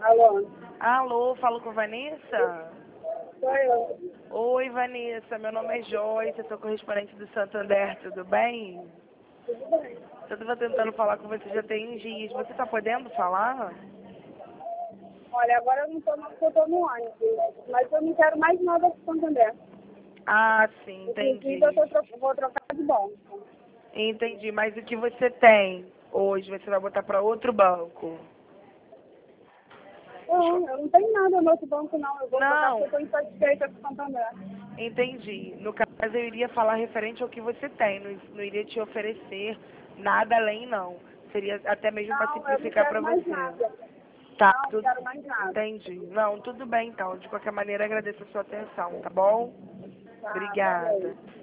Alô? Alô, falo com Vanessa? Sou eu. Oi, Vanessa, meu nome é Joyce, eu sou correspondente do Santander, tudo bem? Tudo bem. Eu estava tentando falar com você já tem uns dias, você está podendo falar? Olha, agora eu não tô, porque eu tô no ônibus, mas eu não quero mais nada de Santander. Ah, sim, entendi. Inclusive, vou trocar de banco. Entendi, mas o que você tem hoje, você vai botar para outro banco? Não, eu não tenho nada no outro banco, não. Eu vou trocar porque Não, eu tô insatisfeita com Santander. entendi. No caso, eu iria falar referente ao que você tem, não iria te oferecer nada além, não. Seria até mesmo para Não, eu não simplificar para quero mais você. nada. Tá, Não quero mais nada. entendi. Não, tudo bem então. De qualquer maneira, agradeço a sua atenção, tá bom? Tá, valeu. Obrigada.